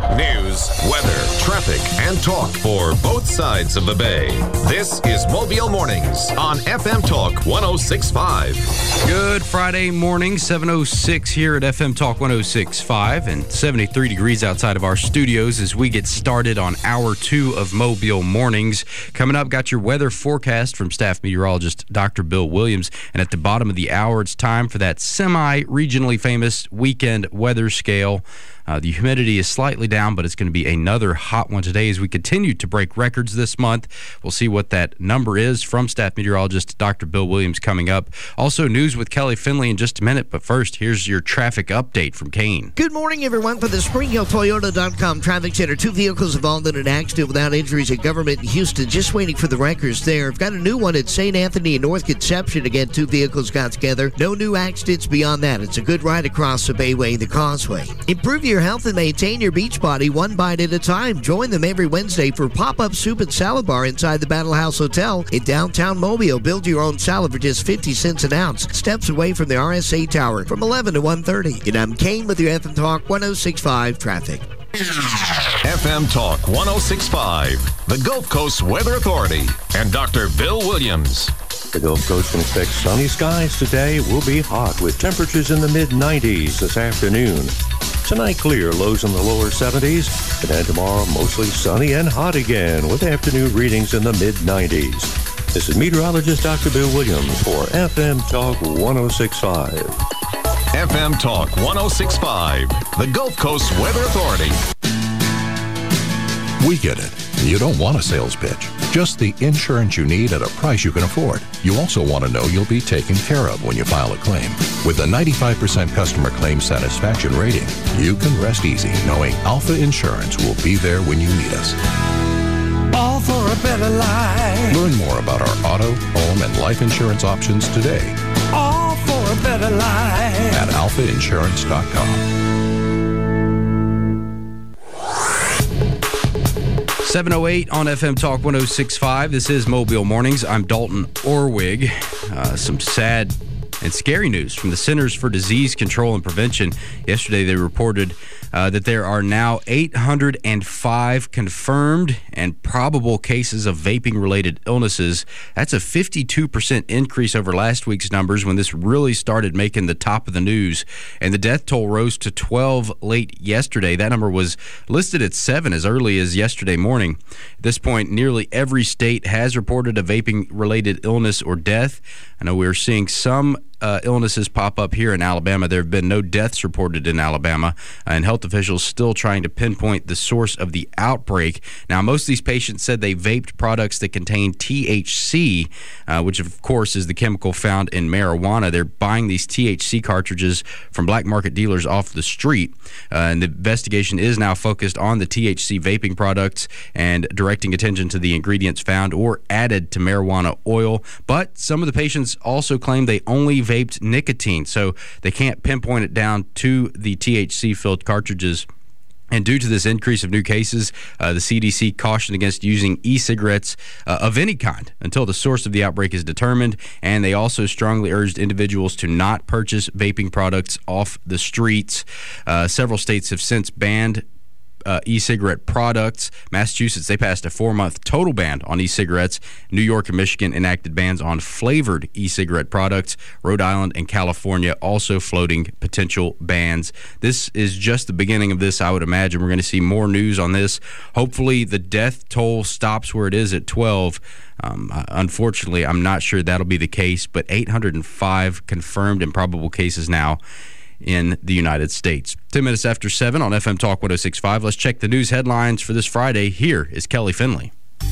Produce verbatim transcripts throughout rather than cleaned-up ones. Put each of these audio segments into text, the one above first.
News, weather, traffic, and talk for both sides of the bay. This is Mobile Mornings on F M Talk one oh six point five. Good Friday morning, seven oh six here at F M Talk one oh six point five and seventy-three degrees outside of our studios as we get started on hour two of Mobile Mornings. Coming up, got your weather forecast from staff meteorologist Doctor Bill Williams. And at the bottom of the hour, it's time for that semi-regionally famous weekend weather scale. Uh, the humidity is slightly down, but it's going to be another hot one today as we continue to break records this month. We'll see what that number is from staff meteorologist Doctor Bill Williams coming up. Also, news with Kelly Finley in just a minute, but first, here's your traffic update from Kane. Good morning, everyone. For the Spring Hill Toyota dot com Traffic Center, two vehicles involved in an accident without injuries at Government in Houston. Just waiting for the records there. I've got a new one at Saint Anthony and North Conception. Again, two vehicles got together. No new accidents beyond that. It's a good ride across the Bayway and the Causeway. Improve your health and maintain your beach body one bite at a time. Join them every Wednesday for pop-up soup and salad bar inside the Battle House Hotel in downtown Mobile. Build your own salad for just fifty cents an ounce. Steps away from the R S A Tower from eleven to one thirty. And I'm Kane with your F M Talk one oh six point five traffic. F M Talk one oh six point five, the Gulf Coast Weather Authority, and Doctor Bill Williams. The Gulf Coast can expect sunny skies today. Will be hot with temperatures in the mid nineties this afternoon. Tonight clear, lows in the lower seventies. And then tomorrow mostly sunny and hot again with afternoon readings in the mid nineties. This is meteorologist Doctor Bill Williams for F M Talk one oh six point five. F M Talk one oh six point five, the Gulf Coast Weather Authority. We get it. You don't want a sales pitch. Just the insurance you need at a price you can afford. You also want to know you'll be taken care of when you file a claim. With a ninety-five percent customer claim satisfaction rating, you can rest easy knowing Alpha Insurance will be there when you need us. All for a better life. Learn more about our auto, home, and life insurance options today. All for a better life. At alpha insurance dot com. seven oh eight on F M Talk one oh six point five. This is Mobile Mornings. I'm Dalton Orwig. Uh, some sad and scary news from the Centers for Disease Control and Prevention. Yesterday, they reported uh, that there are now eight hundred five confirmed and probable cases of vaping-related illnesses. That's a fifty-two percent increase over last week's numbers when this really started making the top of the news. And the death toll rose to twelve late yesterday. That number was listed at seven as early as yesterday morning. At this point, nearly every state has reported a vaping-related illness or death. I know we're seeing some uh, illnesses pop up here in Alabama. There have been no deaths reported in Alabama, and health officials still trying to pinpoint the source of the outbreak. Now, most of these patients said they vaped products that contain T H C, uh, which, of course, is the chemical found in marijuana. They're buying these T H C cartridges from black market dealers off the street, uh, and the investigation is now focused on the T H C vaping products and directing attention to the ingredients found or added to marijuana oil. But some of the patients also claim they only vaped nicotine, so they can't pinpoint it down to the T H C-filled cartridges. And due to this increase of new cases, uh, the C D C cautioned against using e-cigarettes uh, of any kind until the source of the outbreak is determined. And they also strongly urged individuals to not purchase vaping products off the streets. Uh, several states have since banned Uh, e-cigarette products. Massachusetts, they passed a four-month total ban on e-cigarettes. New York and Michigan enacted bans on flavored e-cigarette products. Rhode Island and California also floating potential bans. This is just the beginning of this, I would imagine. We're going to see more news on this. Hopefully the death toll stops where it is at twelve. Um, unfortunately, I'm not sure that'll be the case, but eight hundred five confirmed and probable cases now in the United States. Ten minutes after seven on F M Talk one oh six point five. Let's check the news headlines for this Friday. Here is Kelly Finley.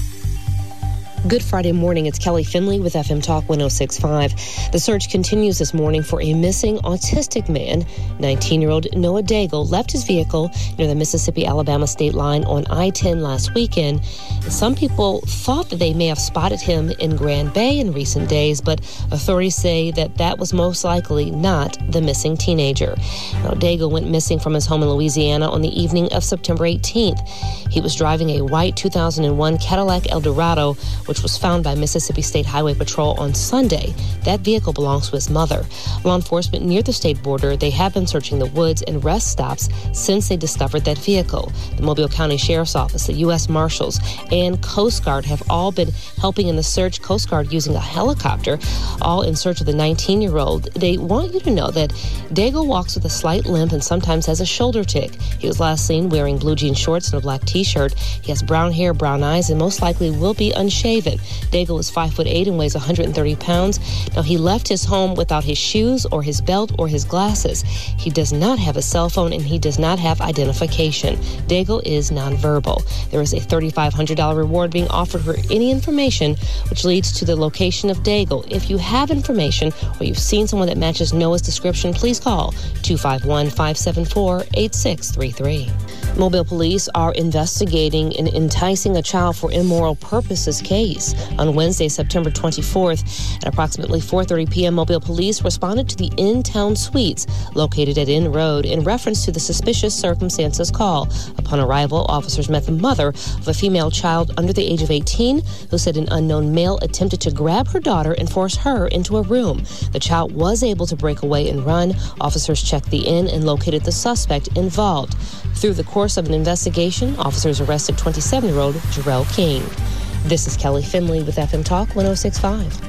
Good Friday morning. It's Kelly Finley with F M Talk one oh six point five. The search continues this morning for a missing autistic man. nineteen-year-old Noah Daigle left his vehicle near the Mississippi-Alabama state line on I ten last weekend. Some people thought that they may have spotted him in Grand Bay in recent days, but authorities say that that was most likely not the missing teenager. Now, Daigle went missing from his home in Louisiana on the evening of September eighteenth. He was driving a white two thousand one Cadillac Eldorado, which which was found by Mississippi State Highway Patrol on Sunday. That vehicle belongs to his mother. Law enforcement near the state border, they have been searching the woods and rest stops since they discovered that vehicle. The Mobile County Sheriff's Office, the U S Marshals, and Coast Guard have all been helping in the search. Coast Guard using a helicopter, all in search of the nineteen-year-old. They want you to know that Daigle walks with a slight limp and sometimes has a shoulder tick. He was last seen wearing blue jean shorts and a black T-shirt. He has brown hair, brown eyes, and most likely will be unshaven. Daigle is five foot eight and weighs one hundred thirty pounds. Now, he left his home without his shoes or his belt or his glasses. He does not have a cell phone and he does not have identification. Daigle is nonverbal. There is a three thousand five hundred dollars reward being offered for any information which leads to the location of Daigle. If you have information or you've seen someone that matches Noah's description, please call two five one, five seven four, eight six three three. Mobile police are investigating an enticing a child for immoral purposes case. On Wednesday, September twenty-fourth, at approximately four thirty p.m., Mobile police responded to the In-Town Suites located at Inn Road in reference to the suspicious circumstances call. Upon arrival, officers met the mother of a female child under the age of eighteen who said an unknown male attempted to grab her daughter and force her into a room. The child was able to break away and run. Officers checked the inn and located the suspect involved. Through the course of an investigation, officers arrested twenty-seven-year-old Jarrell King. This is Kelly Finley with F M Talk one oh six point five.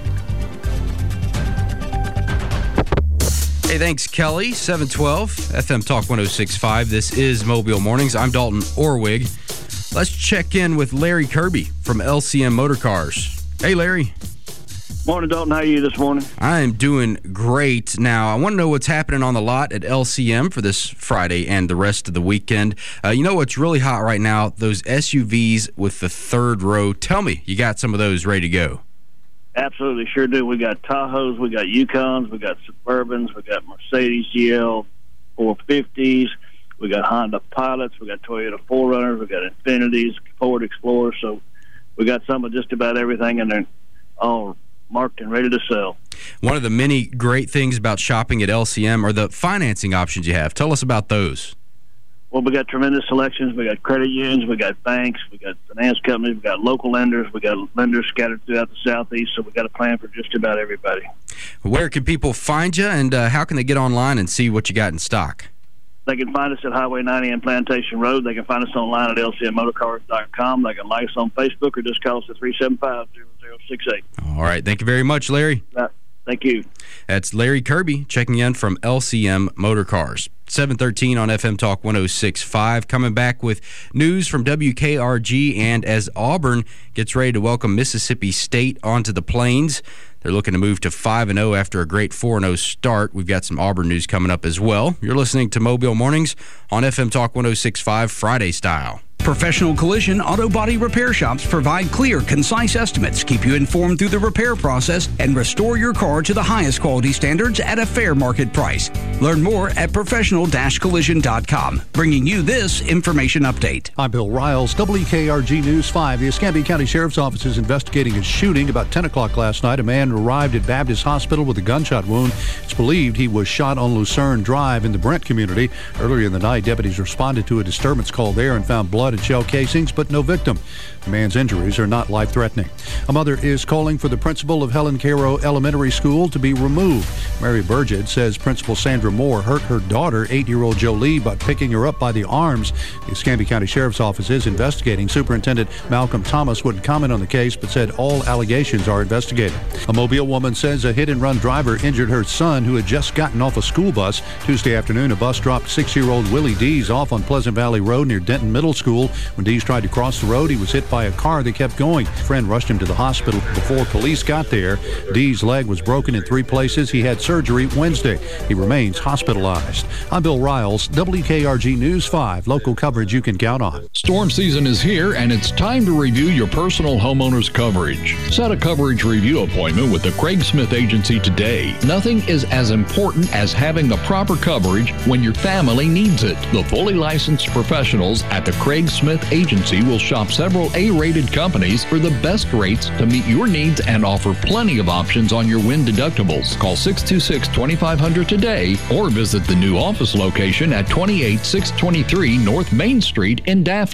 Hey, thanks, Kelly. seven twelve, F M Talk one oh six point five. This is Mobile Mornings. I'm Dalton Orwig. Let's check in with Larry Kirby from L C M Motor Cars. Hey, Larry. Morning, Dalton. How are you this morning? I am doing great. Now, I want to know what's happening on the lot at L C M for this Friday and the rest of the weekend. Uh, you know what's really hot right now? Those S U Vs with the third row. Tell me, you got some of those ready to go? Absolutely, sure do. We got Tahoes, we got Yukons, we got Suburbans, we got Mercedes G L four fifties, we got Honda Pilots, we got Toyota four runners, we got Infinities, Ford Explorers. So we got some of just about everything, and they're all marked and ready to sell. One of the many great things about shopping at L C M are the financing options you have. Tell us about those. Well, we got tremendous selections. We got credit unions, we got banks, we got finance companies, we got local lenders, we got lenders scattered throughout the Southeast, so we got a plan for just about everybody. Where can people find you, and uh, how can they get online and see what you got in stock? They can find us at Highway ninety and Plantation Road. They can find us online at L C M motor cars dot com. They can like us on Facebook or just call us at three seven five, zero zero six eight. All right. Thank you very much, Larry. Uh, thank you. That's Larry Kirby checking in from L C M Motor Cars. seven thirteen on F M Talk one oh six point five. Coming back with news from W K R G, and as Auburn gets ready to welcome Mississippi State onto the Plains, they're looking to move to five and oh after a great four and oh start. We've got some Auburn news coming up as well. You're listening to Mobile Mornings on F M Talk one oh six point five Friday style. Professional Collision Auto Body Repair Shops provide clear, concise estimates, keep you informed through the repair process, and restore your car to the highest quality standards at a fair market price. Learn more at professional collision dot com. Bringing you this information update. I'm Bill Riles, W K R G News five. The Escambia County Sheriff's Office is investigating a shooting. About ten o'clock last night, a man arrived at Baptist Hospital with a gunshot wound. It's believed he was shot on Lucerne Drive in the Brent community. Earlier in the night, deputies responded to a disturbance call there and found blood and shell casings, but no victim. The man's injuries are not life-threatening. A mother is calling for the principal of Helen Cairo Elementary School to be removed. Mary Burgett says Principal Sandra Moore hurt her daughter, eight-year-old Jolie, by picking her up by the arms. The Escambia County Sheriff's Office is investigating. Superintendent Malcolm Thomas wouldn't comment on the case, but said all allegations are investigated. A Mobile woman says a hit-and-run driver injured her son, who had just gotten off a school bus. Tuesday afternoon, a bus dropped six-year-old Willie Dees off on Pleasant Valley Road near Denton Middle School. When Dees tried to cross the road, he was hit by a car that kept going. A friend rushed him to the hospital before police got there. Dees' leg was broken in three places. He had surgery Wednesday. He remains hospitalized. I'm Bill Riles, W K R G News five, local coverage you can count on. Storm season is here, and it's time to review your personal homeowner's coverage. Set a coverage review appointment with the Craig Smith Agency today. Nothing is as important as having the proper coverage when your family needs it. The fully licensed professionals at the Craig Smith Agency will shop several A-rated companies for the best rates to meet your needs and offer plenty of options on your wind deductibles. Call six two six, two five zero zero today or visit the new office location at twenty-eight six twenty-three North Main Street in Daphne.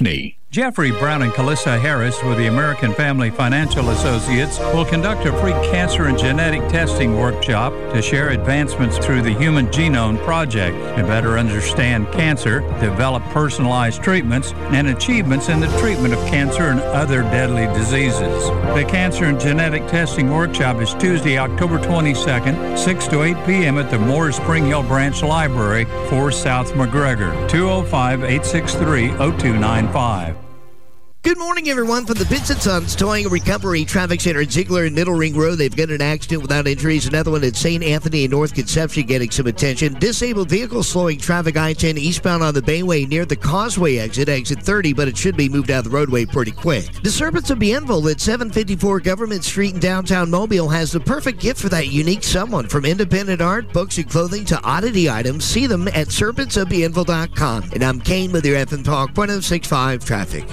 Jeffrey Brown and Calissa Harris with the American Family Financial Associates will conduct a free cancer and genetic testing workshop to share advancements through the Human Genome Project to better understand cancer, develop personalized treatments, and achievements in the treatment of cancer and other deadly diseases. The Cancer and Genetic Testing Workshop is Tuesday, October twenty-second, six to eight p.m. at the Moore Spring Hill Branch Library, four South McGregor, two oh five, eight six three, oh two nine five. Good morning, everyone. From the Pitts and Sons Towing and Recovery Traffic Center at Ziegler and Middle Ring Road, they've got an accident without injuries. Another one at Saint Anthony and North Conception getting some attention. Disabled vehicle slowing traffic I ten eastbound on the Bayway near the Causeway exit, exit thirty, but it should be moved out of the roadway pretty quick. The Serpents of Bienville at seven fifty-four Government Street in downtown Mobile has the perfect gift for that unique someone. From independent art, books, and clothing to oddity items, see them at serpents of bienville dot com. And I'm Kane with your F M Talk one oh six point five traffic.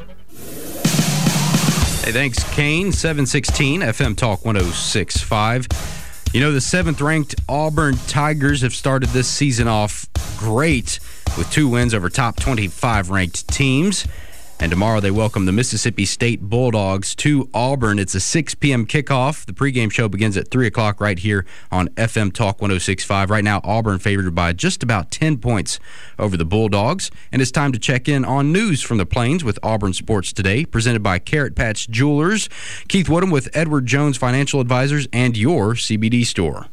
Hey, thanks, Kane. seven sixteen F M Talk one oh six point five. You know, the seventh-ranked Auburn Tigers have started this season off great with two wins over top twenty-five ranked teams. And tomorrow they welcome the Mississippi State Bulldogs to Auburn. It's a six p.m. kickoff. The pregame show begins at three o'clock right here on F M Talk one oh six point five. Right now, Auburn favored by just about ten points over the Bulldogs. And it's time to check in on news from the Plains with Auburn Sports Today, presented by Carrot Patch Jewelers. Keith Woodham with Edward Jones Financial Advisors and your C B D store.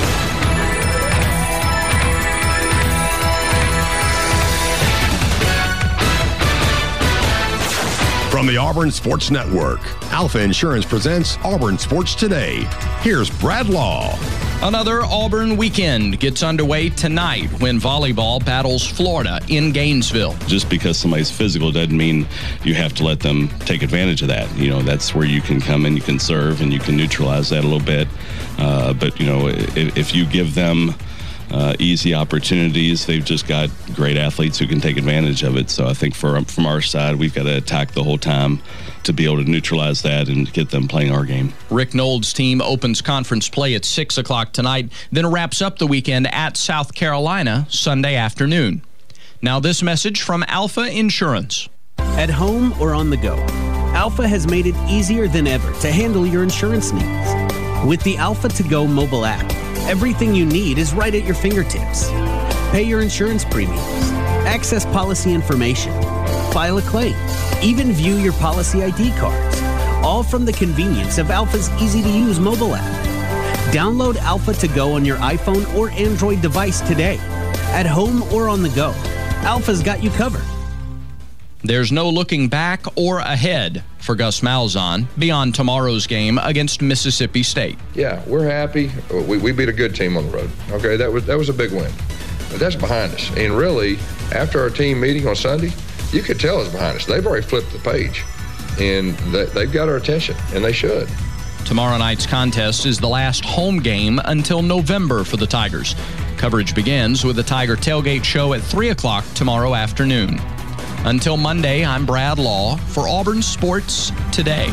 From the Auburn Sports Network, Alpha Insurance presents Auburn Sports Today. Here's Brad Law. Another Auburn weekend gets underway tonight when volleyball battles Florida in Gainesville. Just because somebody's physical doesn't mean you have to let them take advantage of that. You know, that's where you can come and you can serve and you can neutralize that a little bit. Uh, but, you know, if, if you give them Uh, easy opportunities, they've just got great athletes who can take advantage of it. So I think for, from our side, we've got to attack the whole time to be able to neutralize that and get them playing our game. Rick Knowles' team opens conference play at six o'clock tonight, then wraps up the weekend at South Carolina Sunday afternoon. Now this message from Alpha Insurance. At home or on the go, Alpha has made it easier than ever to handle your insurance needs. With the Alpha to Go mobile app, everything you need is right at your fingertips. Pay your insurance premiums, access policy information, file a claim, even view your policy I D cards, all from the convenience of Alpha's easy-to-use mobile app. Download Alpha to Go on your iPhone or Android device today. At home or on the go, Alpha's got you covered. There's no looking back or ahead for Gus Malzahn beyond tomorrow's game against Mississippi State. Yeah, we're happy. We, we beat a good team on the road. Okay, that was that was a big win. But that's behind us. And really, after our team meeting on Sunday, you could tell it's behind us. They've already flipped the page. And they, they've got our attention, and they should. Tomorrow night's contest is the last home game until November for the Tigers. Coverage begins with the Tiger Tailgate Show at three o'clock tomorrow afternoon. Until Monday, I'm Brad Law for Auburn Sports Today.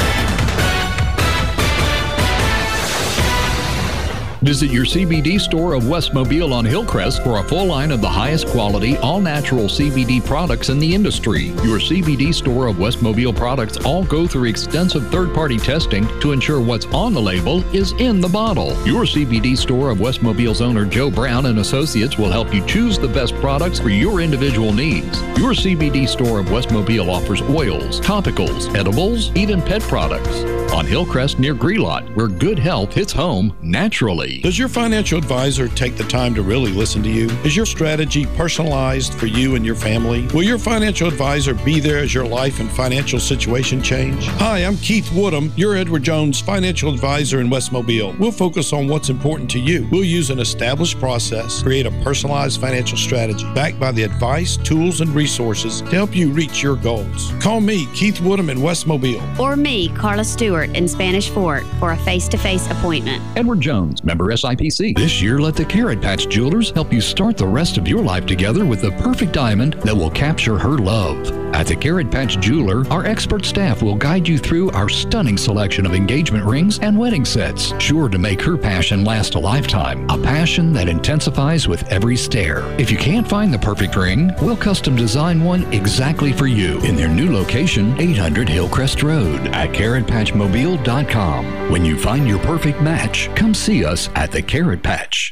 Visit your C B D store of West Mobile on Hillcrest for a full line of the highest quality, all-natural C B D products in the industry. Your C B D store of West Mobile products all go through extensive third-party testing to ensure what's on the label is in the bottle. Your C B D store of West Mobile's owner Joe Brown and Associates will help you choose the best products for your individual needs. Your C B D store of West Mobile offers oils, topicals, edibles, even pet products. On Hillcrest near Grelot, where good health hits home naturally. Does your financial advisor take the time to really listen to you? Is your strategy personalized for you and your family? Will your financial advisor be there as your life and financial situation change? Hi, I'm Keith Woodham, your Edward Jones financial advisor in West Mobile. We'll focus on what's important to you. We'll use an established process, create a personalized financial strategy, backed by the advice, tools, and resources to help you reach your goals. Call me, Keith Woodham in West Mobile. Or me, Carla Stewart in Spanish Fort, for a face-to-face appointment. Edward Jones, member S I P C. This year, let the Carrot Patch Jewelers help you start the rest of your life together with the perfect diamond that will capture her love. At the Carrot Patch Jeweler, our expert staff will guide you through our stunning selection of engagement rings and wedding sets, sure to make her passion last a lifetime, a passion that intensifies with every stare. If you can't find the perfect ring, we'll custom design one exactly for you in their new location, eight hundred Hillcrest Road at carrot patch mobile dot com. When you find your perfect match, come see us at the Carrot Patch.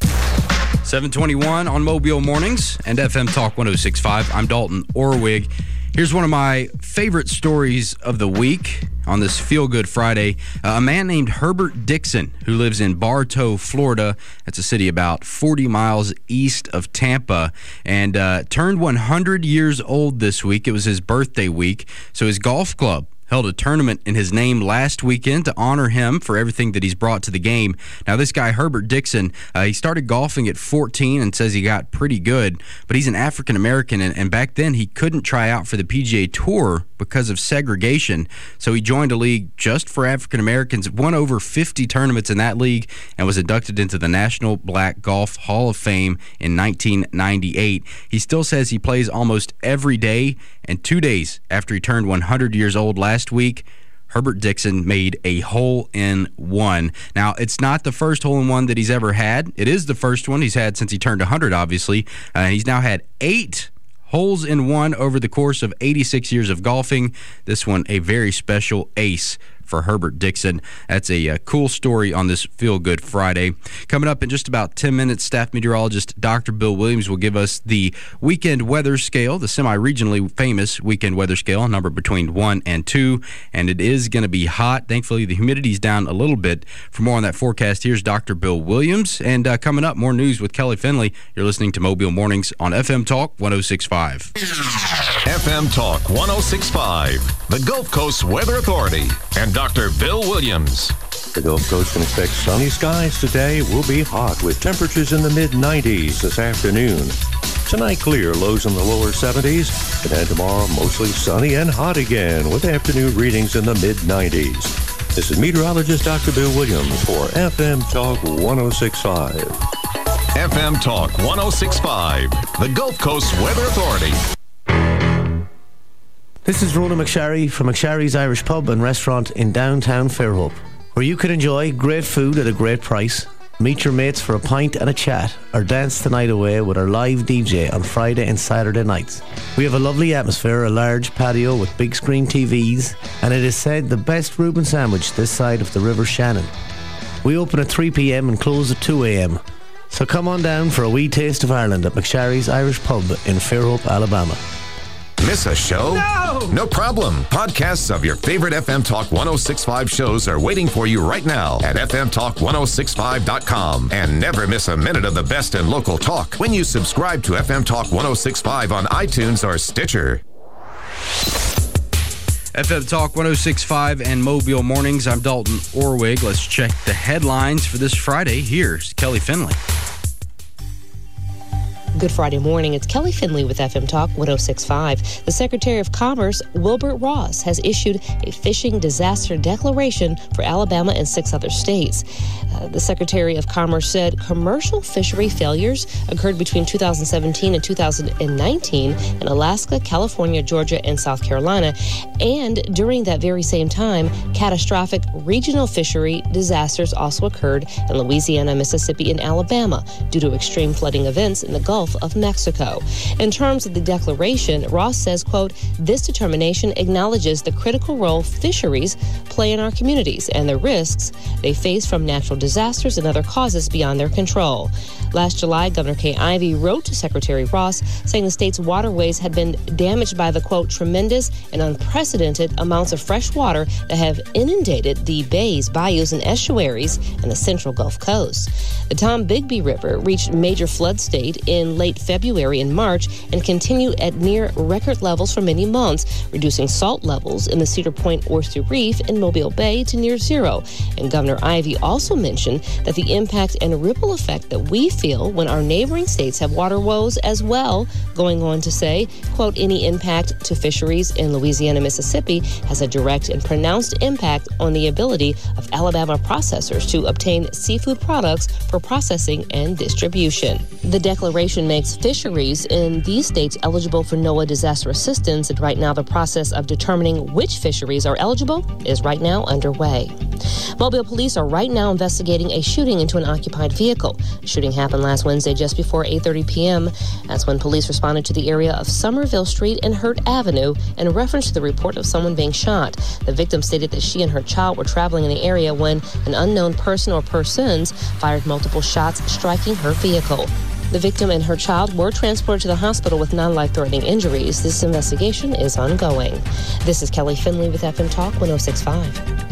seven twenty-one on Mobile Mornings and F M Talk one oh six point five. I'm Dalton Orwig. Here's one of my favorite stories of the week on this Feel Good Friday. Uh, a man named Herbert Dixon, who lives in Bartow, Florida. That's a city about forty miles east of Tampa, and uh, turned one hundred years old this week. It was his birthday week, so his golf club held a tournament in his name last weekend to honor him for everything that he's brought to the game. Now, this guy, Herbert Dixon, uh, he started golfing at fourteen and says he got pretty good, but he's an African-American, and, and back then he couldn't try out for the P G A Tour because of segregation, so he joined a league just for African-Americans, won over fifty tournaments in that league, and was inducted into the National Black Golf Hall of Fame in nineteen ninety-eight. He still says he plays almost every day, and two days after he turned one hundred years old last week, Herbert Dixon made a hole-in-one. Now, it's not the first hole-in-one that he's ever had. It is the first one he's had since he turned one hundred, obviously. Uh, he's now had eight holes in one over the course of eighty-six years of golfing. This one, a very special ace for Herbert Dixon. That's a, a cool story on this Feel Good Friday. Coming up in just about ten minutes, staff meteorologist Doctor Bill Williams will give us the weekend weather scale, the semi-regionally famous weekend weather scale, a number between one and two, and it is going to be hot. Thankfully, the humidity's down a little bit. For more on that forecast, here's Doctor Bill Williams, and uh, coming up, more news with Kelly Finley. You're listening to Mobile Mornings on F M Talk one oh six point five. F M Talk one oh six point five, the Gulf Coast Weather Authority, and Doctor Bill Williams. The Gulf Coast can expect sunny skies today. Will be hot with temperatures in the mid nineties this afternoon. Tonight, clear, lows in the lower seventies. And then tomorrow, mostly sunny and hot again with afternoon readings in the mid nineties. This is meteorologist Doctor Bill Williams for F M Talk one oh six point five. F M Talk one oh six point five, the Gulf Coast Weather Authority. This is Rona McSharry from McSharry's Irish Pub and Restaurant in downtown Fairhope, where you can enjoy great food at a great price, meet your mates for a pint and a chat, or dance the night away with our live D J on Friday and Saturday nights. We have a lovely atmosphere, a large patio with big screen T Vs, and it is said the best Reuben sandwich this side of the River Shannon. We open at three p.m. and close at two a.m. So come on down for a wee taste of Ireland at McSharry's Irish Pub in Fairhope, Alabama. Miss a show? No! No problem. Podcasts of your favorite F M Talk one oh six point five shows are waiting for you right now at f m talk one oh six point five dot com. And never miss a minute of the best in local talk when you subscribe to F M Talk one oh six point five on iTunes or Stitcher. F M Talk one oh six point five and Mobile Mornings. I'm Dalton Orwig. Let's check the headlines for this Friday. Here's Kelly Finley. Good Friday morning. It's Kelly Finley with F M Talk one oh six point five. The Secretary of Commerce, Wilbur Ross, has issued a fishing disaster declaration for Alabama and six other states. Uh, the Secretary of Commerce said commercial fishery failures occurred between two thousand seventeen and two thousand nineteen in Alaska, California, Georgia, and South Carolina. And during that very same time, catastrophic regional fishery disasters also occurred in Louisiana, Mississippi, and Alabama due to extreme flooding events in the Gulf of Mexico. In terms of the declaration, Ross says, quote, this determination acknowledges the critical role fisheries play in our communities and the risks they face from natural disasters and other causes beyond their control. Last July, Governor Kay Ivey wrote to Secretary Ross saying the state's waterways had been damaged by the, quote, tremendous and unprecedented amounts of fresh water that have inundated the bays, bayous, and estuaries in the central Gulf Coast. The Tombigbee River reached major flood state in late February and March and continued at near record levels for many months, reducing salt levels in the Cedar Point Oyster Reef in Mobile Bay to near zero. And Governor Ivey also mentioned that the impact and ripple effect that we feel when our neighboring states have water woes as well, going on to say, quote, any impact to fisheries in Louisiana, Mississippi has a direct and pronounced impact on the ability of Alabama processors to obtain seafood products for processing and distribution. The declaration legislation makes fisheries in these states eligible for NOAA disaster assistance, and right now the process of determining which fisheries are eligible is right now underway. Mobile police are right now investigating a shooting into an occupied vehicle. The shooting happened last Wednesday just before eight thirty p.m. That's when police responded to the area of Somerville Street and Hurt Avenue in reference to the report of someone being shot. The victim stated that she and her child were traveling in the area when an unknown person or persons fired multiple shots, striking her vehicle. The victim and her child were transported to the hospital with non-life-threatening injuries. This investigation is ongoing. This is Kelly Finley with F M Talk one oh six point five.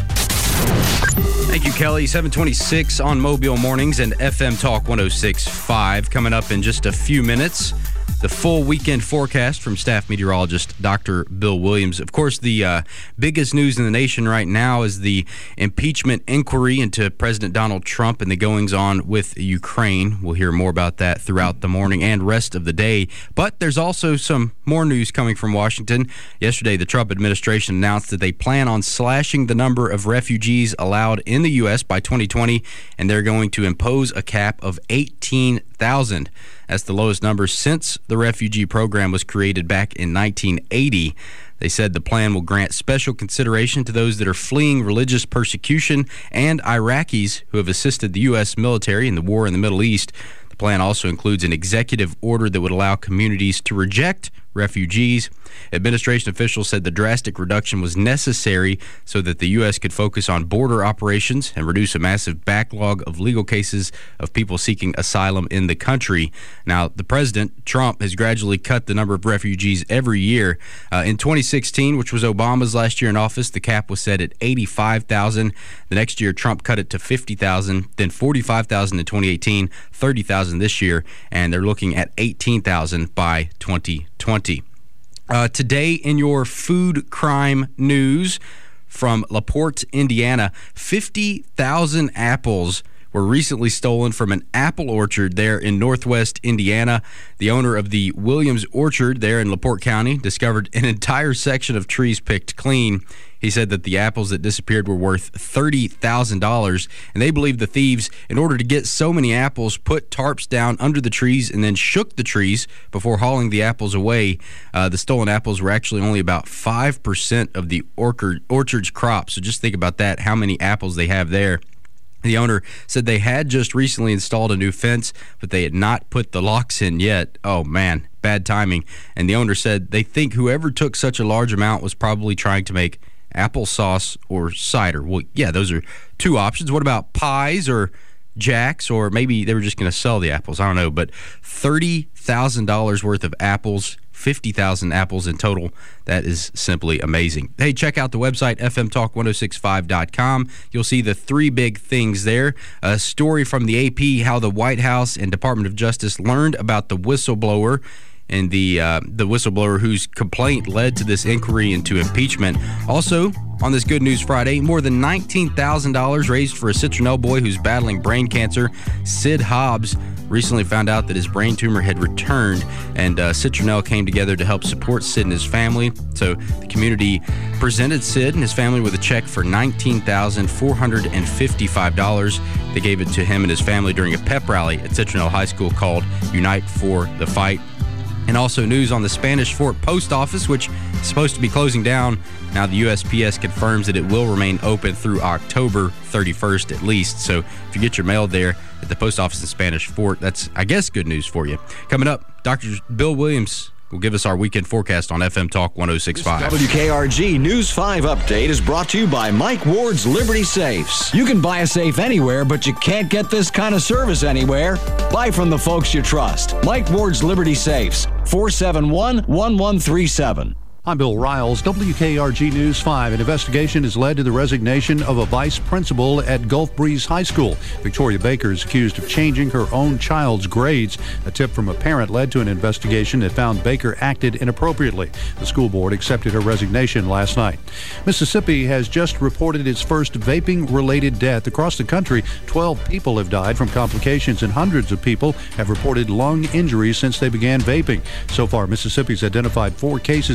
Thank you, Kelly. seven twenty-six on Mobile Mornings and F M Talk one oh six point five. Coming up in just a few minutes, the full weekend forecast from staff meteorologist Doctor Bill Williams. Of course, the uh, biggest news in the nation right now is the impeachment inquiry into President Donald Trump and the goings-on with Ukraine. We'll hear more about that throughout the morning and rest of the day. But there's also some more news coming from Washington. Yesterday, the Trump administration announced that they plan on slashing the number of refugees allowed in the U S by twenty twenty, and they're going to impose a cap of eighteen thousand. That's the lowest number since the refugee program was created back in nineteen eighty. They said the plan will grant special consideration to those that are fleeing religious persecution and Iraqis who have assisted the U S military in the war in the Middle East. The plan also includes an executive order that would allow communities to reject refugees. Administration officials said the drastic reduction was necessary so that the U S could focus on border operations and reduce a massive backlog of legal cases of people seeking asylum in the country. Now, the president, Trump, has gradually cut the number of refugees every year. Uh, in twenty sixteen, which was Obama's last year in office, the cap was set at eighty-five thousand. The next year, Trump cut it to fifty thousand, then forty-five thousand in twenty eighteen, thirty thousand this year, and they're looking at eighteen thousand by twenty twenty. Uh, today in your food crime news from LaPorte, Indiana, fifty thousand apples were recently stolen from an apple orchard there in northwest Indiana. The owner of the Williams Orchard there in LaPorte County discovered an entire section of trees picked clean. He said that the apples that disappeared were worth thirty thousand dollars, and they believe the thieves, in order to get so many apples, put tarps down under the trees and then shook the trees before hauling the apples away. Uh, the stolen apples were actually only about five percent of the orchard, orchard's crop, so just think about that, how many apples they have there. The owner said they had just recently installed a new fence, but they had not put the locks in yet. Oh, man, bad timing. And the owner said they think whoever took such a large amount was probably trying to make applesauce or cider. Well, yeah, those are two options. What about pies or jacks, or maybe they were just going to sell the apples? I don't know, but thirty thousand dollars worth of apples, fifty thousand apples in total. That is simply amazing. Hey, check out the website, f m talk ten sixty-five dot com. You'll see the three big things there. A story from the A P, how the White House and Department of Justice learned about the whistleblower and the uh, the whistleblower whose complaint led to this inquiry into impeachment. Also, on this Good News Friday, more than nineteen thousand dollars raised for a Citronelle boy who's battling brain cancer. Sid Hobbs recently found out that his brain tumor had returned, and uh, Citronelle came together to help support Sid and his family. So the community presented Sid and his family with a check for nineteen thousand four hundred fifty-five dollars. They gave it to him and his family during a pep rally at Citronelle High School called Unite for the Fight. And also news on the Spanish Fort Post Office, which is supposed to be closing down. Now the U S P S confirms that it will remain open through October thirty-first at least. So if you get your mail there at the post office in Spanish Fort, that's, I guess, good news for you. Coming up, Doctor Bill Williams will give us our weekend forecast on F M Talk ten sixty-five. W K R G News five update is brought to you by Mike Ward's Liberty Safes. You can buy a safe anywhere, but you can't get this kind of service anywhere. Buy from the folks you trust. Mike Ward's Liberty Safes, four seven one, one one three seven. I'm Bill Riles, W K R G News five. An investigation has led to the resignation of a vice principal at Gulf Breeze High School. Victoria Baker is accused of changing her own child's grades. A tip from a parent led to an investigation that found Baker acted inappropriately. The school board accepted her resignation last night. Mississippi has just reported its first vaping-related death. Across the country, twelve people have died from complications, and hundreds of people have reported lung injuries since they began vaping. So far, Mississippi's identified four cases of serious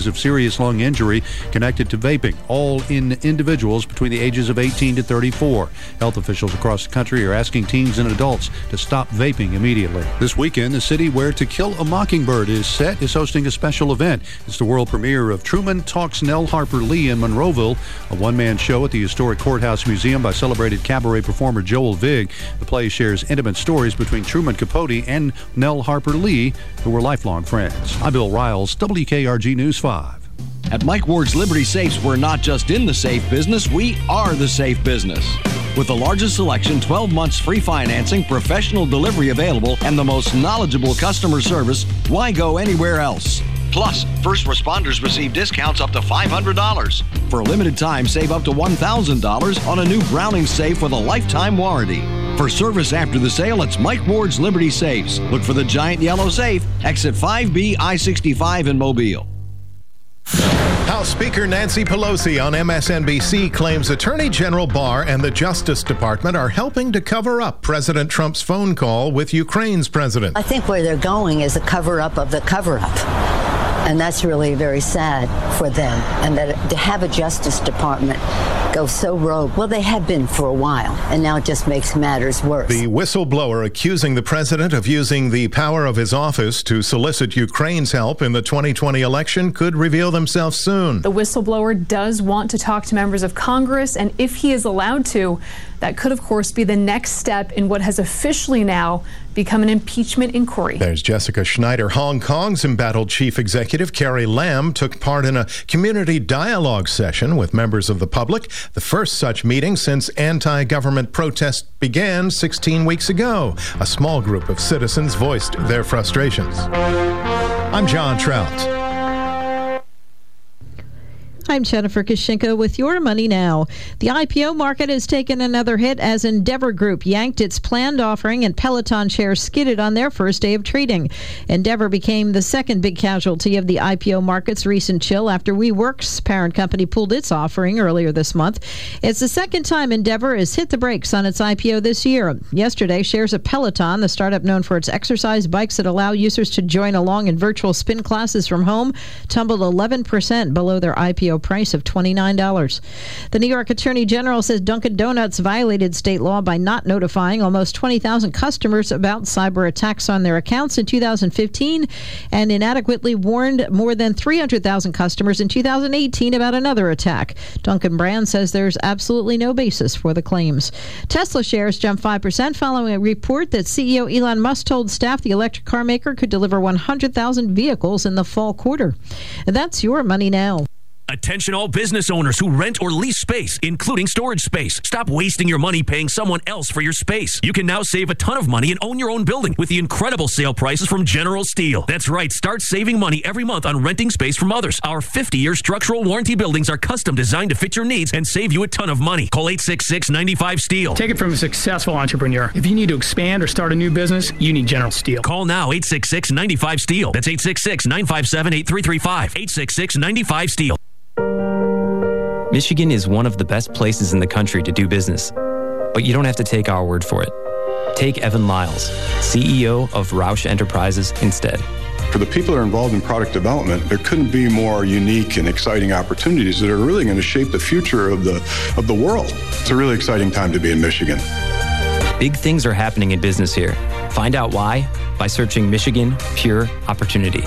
serious lung injury connected to vaping, all in individuals between the ages of eighteen to thirty-four. Health officials across the country are asking teens and adults to stop vaping immediately. This weekend, the city where To Kill a Mockingbird is set is hosting a special event. It's the world premiere of Truman Talks Nell Harper Lee in Monroeville, a one-man show at the historic Courthouse Museum by celebrated cabaret performer Joel Vig. The play shares intimate stories between Truman Capote and Nell Harper Lee, who were lifelong friends. I'm Bill Riles, W K R G News five. At Mike Ward's Liberty Safes, we're not just in the safe business, we are the safe business. With the largest selection, twelve months free financing, professional delivery available, and the most knowledgeable customer service, why go anywhere else? Plus, first responders receive discounts up to five hundred dollars. For a limited time, save up to one thousand dollars on a new Browning safe with a lifetime warranty. For service after the sale, it's Mike Ward's Liberty Safes. Look for the giant yellow safe, exit five B, I sixty-five in Mobile. House Speaker Nancy Pelosi on M S N B C claims Attorney General Barr and the Justice Department are helping to cover up President Trump's phone call with Ukraine's president. I think where they're going is a cover-up of the cover-up. And that's really very sad for them. And that to have a Justice Department go so rogue, well, they have been for a while, and now it just makes matters worse. The whistleblower accusing the president of using the power of his office to solicit Ukraine's help in the twenty twenty election could reveal themselves soon. The whistleblower does want to talk to members of Congress, and if he is allowed to, that could, of course, be the next step in what has officially now become an impeachment inquiry. There's Jessica Schneider. Hong Kong's embattled chief executive Carrie Lam took part in a community dialogue session with members of the public, the first such meeting since anti-government protests began sixteen weeks ago. A small group of citizens voiced their frustrations. I'm John Trout. I'm Jennifer Kashinka with Your Money Now. The I P O market has taken another hit as Endeavor Group yanked its planned offering and Peloton shares skidded on their first day of trading. Endeavor became the second big casualty of the I P O market's recent chill after WeWork's parent company pulled its offering earlier this month. It's the second time Endeavor has hit the brakes on its I P O this year. Yesterday, shares of Peloton, the startup known for its exercise bikes that allow users to join along in virtual spin classes from home, tumbled eleven percent below their I P O price of twenty-nine dollars. The New York Attorney General says Dunkin' Donuts violated state law by not notifying almost twenty thousand customers about cyber attacks on their accounts in two thousand fifteen and inadequately warned more than three hundred thousand customers in two thousand eighteen about another attack. Dunkin' Brand says there's absolutely no basis for the claims. Tesla shares jumped five percent following a report that C E O Elon Musk told staff the electric car maker could deliver one hundred thousand vehicles in the fall quarter. That's Your Money Now. Attention all business owners who rent or lease space, including storage space. Stop wasting your money paying someone else for your space. You can now save a ton of money and own your own building with the incredible sale prices from General Steel. That's right, start saving money every month on renting space from others. Our fifty-year structural warranty buildings are custom designed to fit your needs and save you a ton of money. Call eight six six, nine five, STEEL. Take it from a successful entrepreneur. If you need to expand or start a new business, you need General Steel. Call now, eight six six, nine five, STEEL. That's eight six six, nine five seven, eight three three five. eight six six, nine five, STEEL. Michigan is one of the best places in the country to do business, but you don't have to take our word for it. Take Evan Lyles, C E O of Roush Enterprises, instead. For the people that are involved in product development, there couldn't be more unique and exciting opportunities that are really going to shape the future of the of the world. It's a really exciting time to be in Michigan. Big things are happening in business here. Find out why by searching Michigan Pure Opportunity.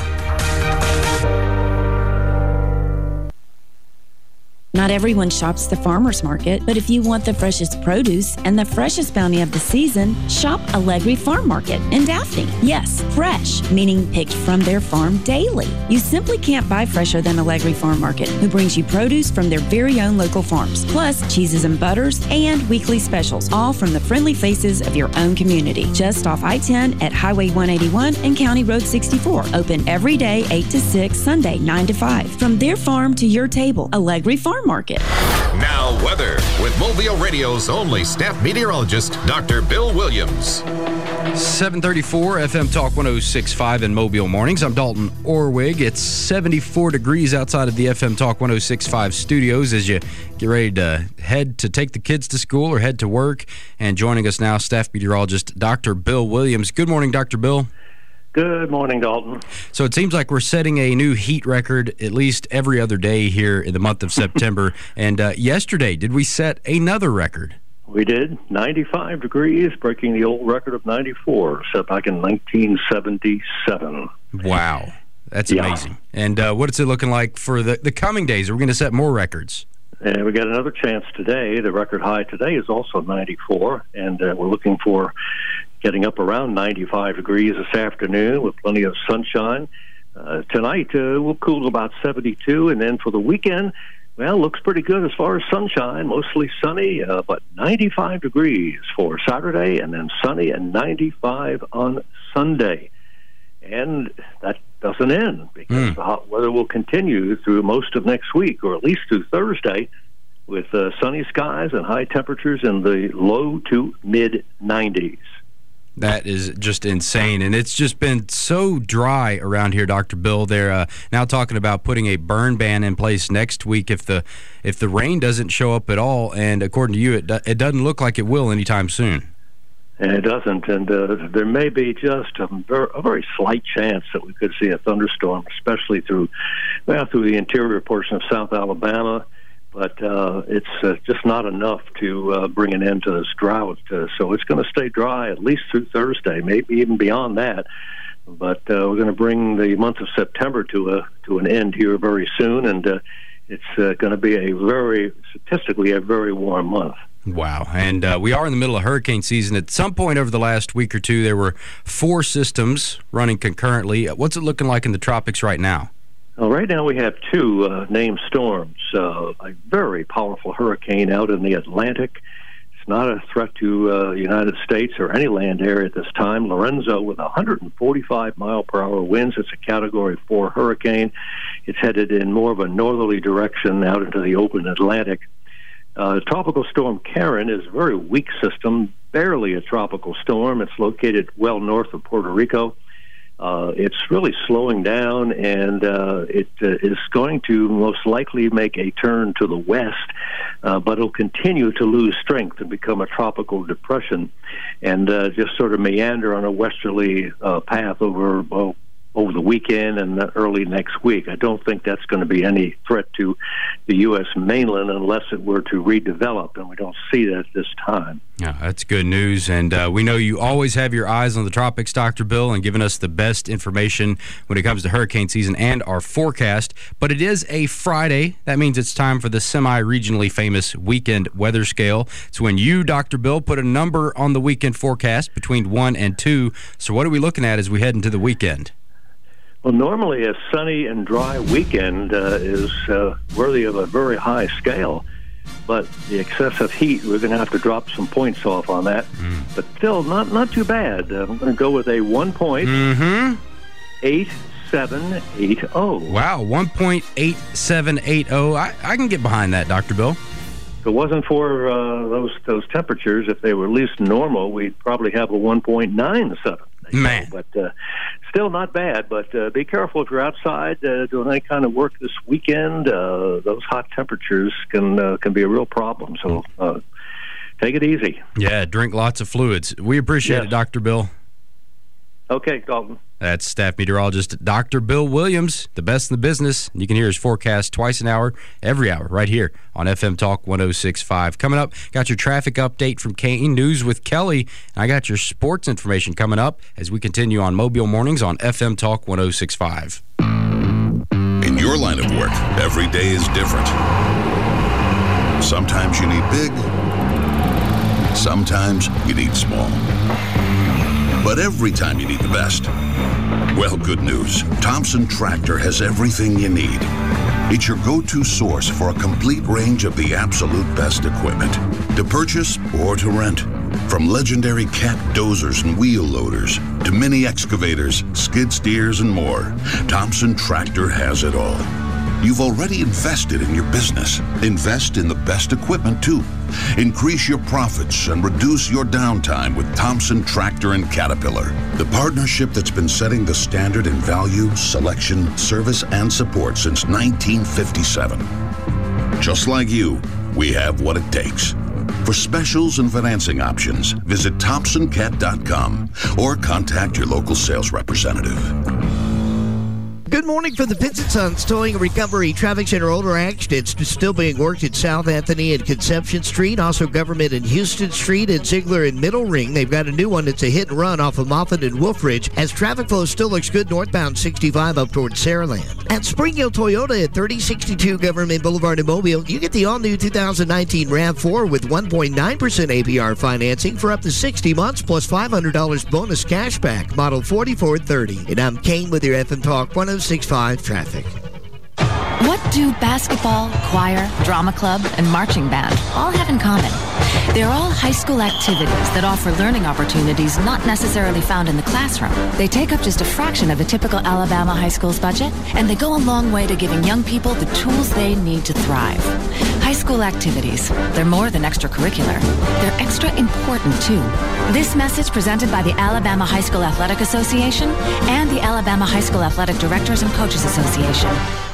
Not everyone shops the farmer's market, but if you want the freshest produce and the freshest bounty of the season, shop Allegri Farm Market in Daphne. Yes, fresh, meaning picked from their farm daily. You simply can't buy fresher than Allegri Farm Market, who brings you produce from their very own local farms, plus cheeses and butters and weekly specials, all from the friendly faces of your own community. Just off I ten at Highway one eighty-one and County Road sixty-four. Open every day, eight to six, Sunday, nine to five. From their farm to your table, Allegri Farm Market. Now, weather with Mobile Radio's only staff meteorologist, Doctor Bill Williams. seven thirty-four F M Talk one oh six point five in Mobile Mornings. I'm Dalton Orwig. It's seventy-four degrees outside of the F M Talk one oh six point five studios as you get ready to head to take the kids to school or head to work. And joining us now, staff meteorologist Doctor Bill Williams. Good morning, Doctor Bill. Good morning, Dalton. So it seems like we're setting a new heat record at least every other day here in the month of September. And uh, yesterday, did we set another record? We did. ninety-five degrees, breaking the old record of ninety-four, set back in nineteen seventy-seven. Wow. That's Yeah. amazing. And uh, what is it looking like for the, the coming days? Are we going to set more records? And we got another chance today. The record high today is also ninety-four, and uh, we're looking for getting up around ninety-five degrees this afternoon with plenty of sunshine. Uh, tonight, uh, we'll cool to about seventy-two, and then for the weekend, well, looks pretty good as far as sunshine, mostly sunny, uh, but ninety-five degrees for Saturday, and then sunny and ninety-five on Sunday. And that doesn't end, because mm. the hot weather will continue through most of next week, or at least through Thursday, with uh, sunny skies and high temperatures in the low to mid nineties. That is just insane, and it's just been so dry around here, Doctor Bill. They're uh, now talking about putting a burn ban in place next week if the if the rain doesn't show up at all, and according to you, it, do, it doesn't look like it will anytime soon. And it doesn't, and uh, there may be just a very, a very slight chance that we could see a thunderstorm, especially through well, through the interior portion of South Alabama. But uh, it's uh, just not enough to uh, bring an end to this drought. Uh, so it's going to stay dry at least through Thursday, maybe even beyond that. But uh, we're going to bring the month of September to a to an end here very soon, and uh, it's uh, going to be a very, statistically, a very warm month. Wow. And uh, we are in the middle of hurricane season. At some point over the last week or two, there were four systems running concurrently. What's it looking like in the tropics right now? Well, right now we have two uh, named storms. Uh, a very powerful hurricane out in the Atlantic. It's not a threat to uh, the United States or any land area at this time. Lorenzo with one hundred forty-five mile per hour winds. It's a Category four hurricane. It's headed in more of a northerly direction out into the open Atlantic. Uh, Tropical Storm Karen is a very weak system, barely a tropical storm. It's located well north of Puerto Rico. Uh, it's really slowing down, and uh, it uh, is going to most likely make a turn to the west, uh, but it'll continue to lose strength and become a tropical depression, and uh, just sort of meander on a westerly uh, path over well, over the weekend and early next week. I don't think that's going to be any threat to the U S mainland unless it were to redevelop, and we don't see that at this time. Yeah, that's good news, and uh, we know you always have your eyes on the tropics, Doctor Bill, and giving us the best information when it comes to hurricane season and our forecast. But it is a Friday. That means it's time for the semi-regionally famous weekend weather scale. It's when you, Doctor Bill, put a number on the weekend forecast between one and two. So what are we looking at as we head into the weekend? Well, normally a sunny and dry weekend uh, is uh, worthy of a very high scale, but the excessive heat, we're going to have to drop some points off on that. Mm. But still, not not too bad. Uh, I'm going to go with a one point eight seven eight zero. Wow, one point eight seven eight zero. I, I can get behind that, Doctor Bill. If it wasn't for uh, those those temperatures, if they were at least normal, we'd probably have a one point nine seven. Man. But uh, still not bad, but uh, be careful if you're outside uh, doing any kind of work this weekend. Uh, those hot temperatures can uh, can be a real problem, so uh, take it easy. Yeah, drink lots of fluids. We appreciate Yes. it, Doctor Bill. Okay, Dalton. That's staff meteorologist Doctor Bill Williams, the best in the business. You can hear his forecast twice an hour, every hour, right here on F M Talk one oh six point five. Coming up, got your traffic update from Kane News with Kelly, and I got your sports information coming up as we continue on Mobile Mornings on F M Talk one oh six point five. In your line of work, every day is different. Sometimes you need big, sometimes you need small. But every time you need the best, well, good news. Thompson Tractor has everything you need. It's your go-to source for a complete range of the absolute best equipment, to purchase or to rent. From legendary Cat dozers and wheel loaders to mini excavators, skid steers, and more, Thompson Tractor has it all. You've already invested in your business. Invest in the best equipment, too. Increase your profits and reduce your downtime with Thompson Tractor and Caterpillar, the partnership that's been setting the standard in value, selection, service, and support since nineteen fifty-seven. Just like you, we have what it takes. For specials and financing options, visit thompson cat dot com or contact your local sales representative. Good morning from the Pitts and Sons Towing and Recovery Traffic Center owner accidents still being worked at South Anthony and Conception Street, also Government and Houston Street and Ziegler and Middle Ring. They've got a new one that's a hit and run off of Moffett and Wolf Ridge as traffic flow still looks good northbound sixty-five up towards Saraland. At Spring Hill Toyota at thirty sixty-two Government Boulevard in Mobile, you get the all-new two thousand nineteen RAV four with one point nine percent A P R financing for up to sixty months plus five hundred dollars bonus cash back, model forty-four thirty. And I'm Kane with your F M Talk one oh six point five traffic. What do basketball, choir, drama club, and marching band all have in common? They're all high school activities that offer learning opportunities not necessarily found in the classroom. They take up just a fraction of a typical Alabama high school's budget, and they go a long way to giving young people the tools they need to thrive. High school activities, they're more than extracurricular. They're extra important, too. This message presented by the Alabama High School Athletic Association and the Alabama High School Athletic Directors and Coaches Association.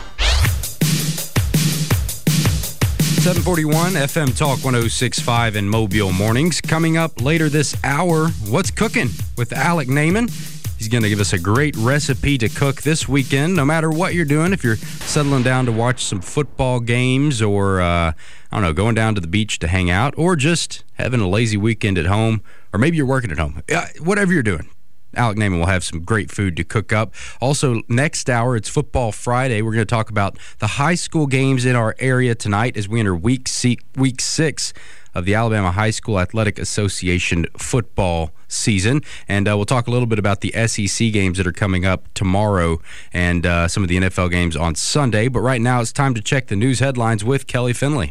seven forty-one F M Talk one oh six point five in Mobile Mornings. Coming up later this hour, What's Cooking with Alec Naiman. He's going to give us a great recipe to cook this weekend, no matter what you're doing. If you're settling down to watch some football games or, uh, I don't know, going down to the beach to hang out, or just having a lazy weekend at home, or maybe you're working at home. Uh, whatever you're doing, Alec Naiman will have some great food to cook up. Also, next hour, it's Football Friday. We're going to talk about the high school games in our area tonight as we enter week week six of the Alabama High School Athletic Association football season. And uh, we'll talk a little bit about the S E C games that are coming up tomorrow and uh, some of the N F L games on Sunday. But right now, it's time to check the news headlines with Kelly Finley.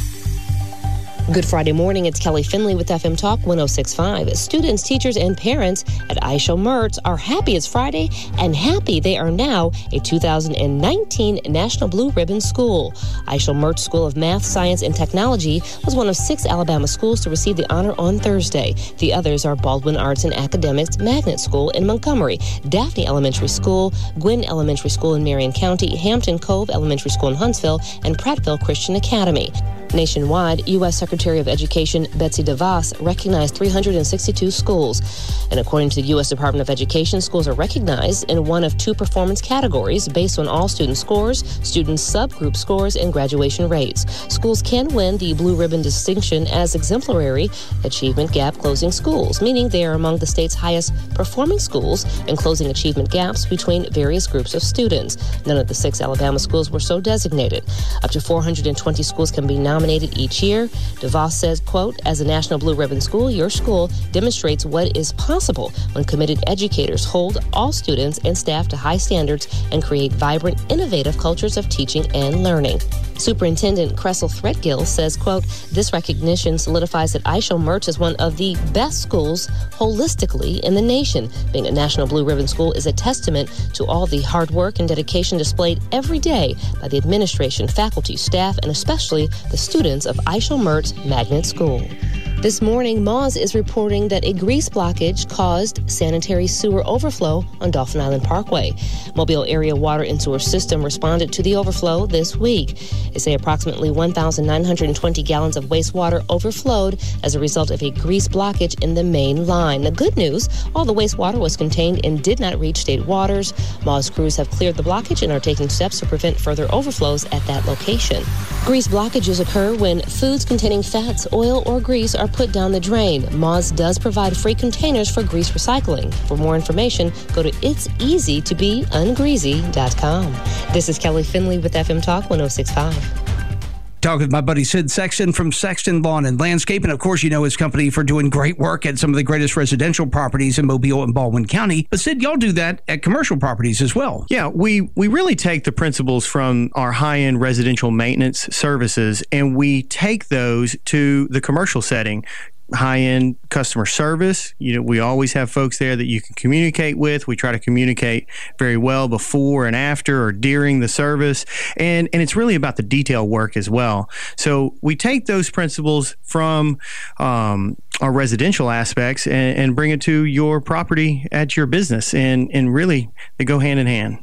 Good Friday morning. It's Kelly Finley with F M Talk one oh six point five. Students, teachers, and parents at Aisha Mertz are happy it's Friday and happy they are now a two thousand nineteen National Blue Ribbon School. Aisha Mertz School of Math, Science, and Technology was one of six Alabama schools to receive the honor on Thursday. The others are Baldwin Arts and Academics Magnet School in Montgomery, Daphne Elementary School, Gwynn Elementary School in Marion County, Hampton Cove Elementary School in Huntsville, and Prattville Christian Academy. Nationwide, U S Secretary of Education Betsy DeVos recognized three hundred sixty-two schools. And according to the U S Department of Education, schools are recognized in one of two performance categories based on all student scores, student subgroup scores, and graduation rates. Schools can win the Blue Ribbon distinction as exemplary achievement gap closing schools, meaning they are among the state's highest performing schools in closing achievement gaps between various groups of students. None of the six Alabama schools were so designated. Up to four hundred twenty schools can be nominated each year. DeVos says, quote, as a National Blue Ribbon School, your school demonstrates what is possible when committed educators hold all students and staff to high standards and create vibrant, innovative cultures of teaching and learning. Superintendent Cressel Threadgill says, quote, this recognition solidifies that Aisha Mertz is one of the best schools holistically in the nation. Being a National Blue Ribbon School is a testament to all the hard work and dedication displayed every day by the administration, faculty, staff, and especially the students of Aisha Mertz Magnet School. This morning, Moz is reporting that a grease blockage caused sanitary sewer overflow on Dolphin Island Parkway. Mobile Area Water and Sewer System responded to the overflow this week. They say approximately one thousand nine hundred twenty gallons of wastewater overflowed as a result of a grease blockage in the main line. The good news, all the wastewater was contained and did not reach state waters. Moz crews have cleared the blockage and are taking steps to prevent further overflows at that location. Grease blockages occur when foods containing fats, oil, or grease are put down the drain. Moz does provide free containers for grease recycling. For more information, go to its easy to be ungreasy dot com. This is Kelly Finley with F M Talk one oh six point five. Talking with my buddy Sid Sexton from Sexton Lawn and Landscape. And of course, you know his company for doing great work at some of the greatest residential properties in Mobile and Baldwin County. But Sid, y'all do that at commercial properties as well. Yeah, we, we really take the principles from our high-end residential maintenance services and we take those to the commercial setting. High-end customer service. You know, we always have folks there that you can communicate with. We try to communicate very well before and after or during the service. And, and it's really about the detail work as well. So we take those principles from um, our residential aspects and, and bring it to your property at your business. And, and really, they go hand in hand.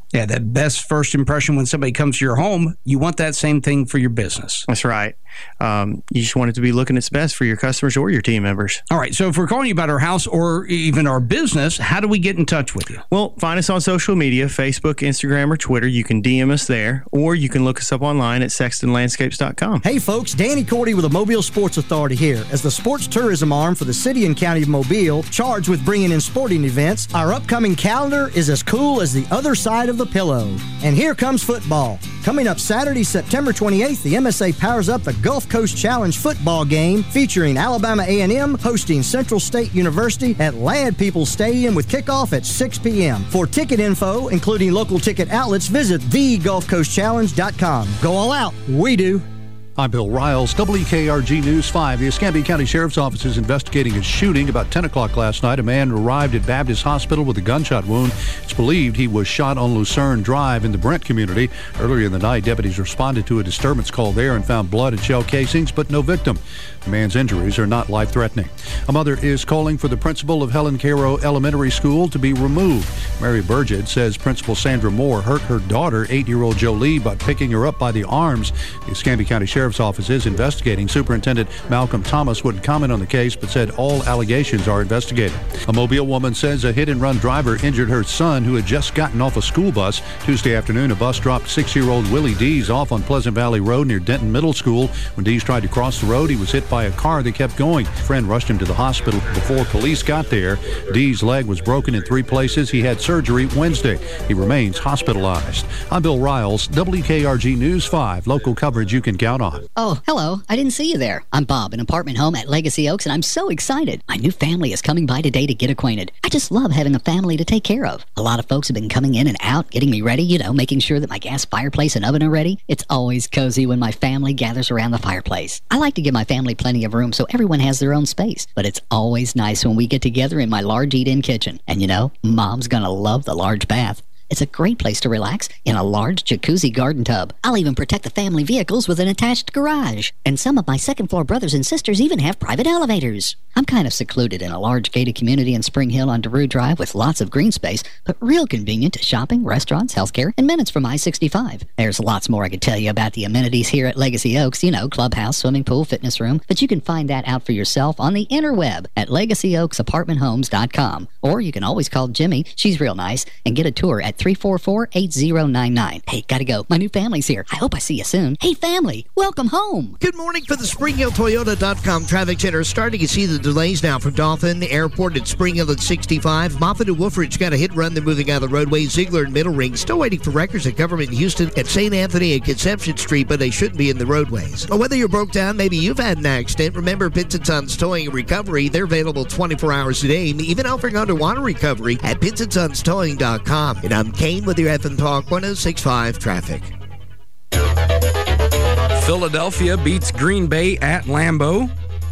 Yeah, that best first impression when somebody comes to your home, you want that same thing for your business. That's right. Um, you just want it to be looking its best for your customers or your team members. All right. So if we're calling you about our house or even our business, how do we get in touch with you? Well, find us on social media, Facebook, Instagram, or Twitter. You can D M us there, or you can look us up online at sexton landscapes dot com. Hey, folks. Danny Cordy with the Mobile Sports Authority here. As the sports tourism arm for the city and county of Mobile, charged with bringing in sporting events, our upcoming calendar is as cool as the other side of the pillow. And here comes football. Coming up Saturday, September twenty-eighth, the M S A powers up the Gulf Coast Challenge football game featuring Alabama A and M hosting Central State University at Ladd Peoples Stadium with kickoff at six p.m. For ticket info, including local ticket outlets, visit the gulf coast challenge dot com. Go all out. We do. I'm Bill Riles, W K R G News five. The Escambia County Sheriff's Office is investigating a shooting. About ten o'clock last night, a man arrived at Baptist Hospital with a gunshot wound. It's believed he was shot on Lucerne Drive in the Brent community. Earlier in the night, deputies responded to a disturbance call there and found blood and shell casings, but no victim. The man's injuries are not life-threatening. A mother is calling for the principal of Helen Caro Elementary School to be removed. Mary Burgett says Principal Sandra Moore hurt her daughter, eight-year-old Jolie, by picking her up by the arms. The Escambia County Sheriff's Office is investigating. Superintendent Malcolm Thomas wouldn't comment on the case, but said all allegations are investigated. A Mobile woman says a hit-and-run driver injured her son, who had just gotten off a school bus. Tuesday afternoon, a bus dropped six-year-old Willie Dees off on Pleasant Valley Road near Denton Middle School. When Dees tried to cross the road, he was hit by a car that kept going. A friend rushed him to the hospital before police got there. Dees' leg was broken in three places. He had surgery Wednesday. He remains hospitalized. I'm Bill Riles, W K R G News five, local coverage you can count on. Oh, hello. I didn't see you there. I'm Bob, an apartment home at Legacy Oaks, and I'm so excited. My new family is coming by today to get acquainted. I just love having a family to take care of. A lot of folks have been coming in and out, getting me ready, you know, making sure that my gas fireplace and oven are ready. It's always cozy when my family gathers around the fireplace. I like to give my family plenty of room so everyone has their own space, but it's always nice when we get together in my large eat-in kitchen. And you know, Mom's gonna love the large bath. It's a great place to relax in a large jacuzzi garden tub. I'll even protect the family vehicles with an attached garage. And some of my second floor brothers and sisters even have private elevators. I'm kind of secluded in a large gated community in Spring Hill on DeRue Drive with lots of green space, but real convenient to shopping, restaurants, healthcare, and minutes from I sixty-five. There's lots more I could tell you about the amenities here at Legacy Oaks, you know, clubhouse, swimming pool, fitness room, but you can find that out for yourself on the interweb at legacy oaks apartment homes dot com. Or you can always call Jimmy, she's real nice, and get a tour at three four four, eight zero nine nine. Hey, gotta go. My new family's here. I hope I see you soon. Hey, family, welcome home. Good morning for the Spring Hill Toyota dot com traffic center. Starting to see the delays now from Dauphin, Airport at Spring Hill at sixty-five. Moffett and Wolfridge got a hit run. They're moving out of the roadway. Ziegler and Middle Ring still waiting for records at Government Houston at Saint Anthony and Conception Street, but they shouldn't be in the roadways. But whether you're broke down, maybe you've had an accident, remember Pitts and Sons Towing and Recovery. They're available twenty-four hours a day, even offering underwater recovery at pitts and sons towing dot com. And I'm Kane with your F M Talk one oh six point five traffic. Philadelphia beats Green Bay at Lambeau.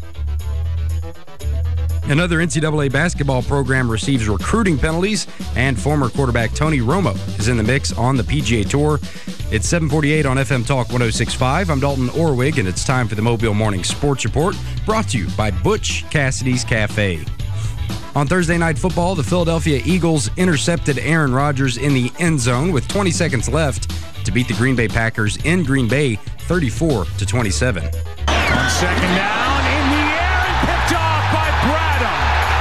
Another N C double A basketball program receives recruiting penalties, and former quarterback Tony Romo is in the mix on the P G A Tour. It's seven forty-eight on F M Talk one oh six point five. I'm Dalton Orwig, and it's time for the Mobile Morning Sports Report, brought to you by Butch Cassidy's Cafe. On Thursday Night Football, the Philadelphia Eagles intercepted Aaron Rodgers in the end zone with twenty seconds left to beat the Green Bay Packers in Green Bay thirty-four to twenty-seven. On second down, in the air and picked off by Bradham.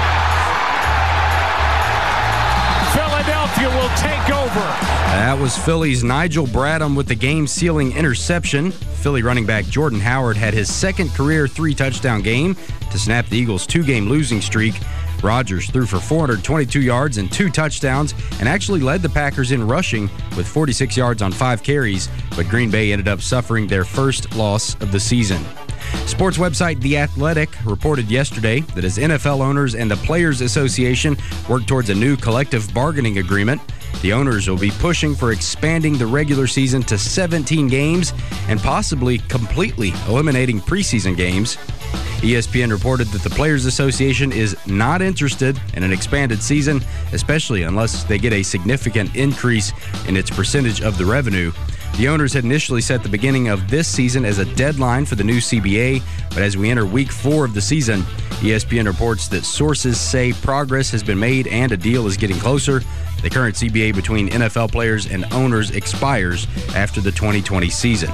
Philadelphia will take over. That was Philly's Nigel Bradham with the game-sealing interception. Philly running back Jordan Howard had his second career three-touchdown game to snap the Eagles' two-game losing streak. Rodgers threw for four hundred twenty-two yards and two touchdowns and actually led the Packers in rushing with forty-six yards on five carries, but Green Bay ended up suffering their first loss of the season. Sports website The Athletic reported yesterday that as N F L owners and the Players Association work towards a new collective bargaining agreement, the owners will be pushing for expanding the regular season to seventeen games and possibly completely eliminating preseason games. E S P N reported that the Players Association is not interested in an expanded season, especially unless they get a significant increase in its percentage of the revenue. The owners had initially set the beginning of this season as a deadline for the new C B A, but as we enter week four of the season, E S P N reports that sources say progress has been made and a deal is getting closer. The current C B A between N F L players and owners expires after the twenty twenty season.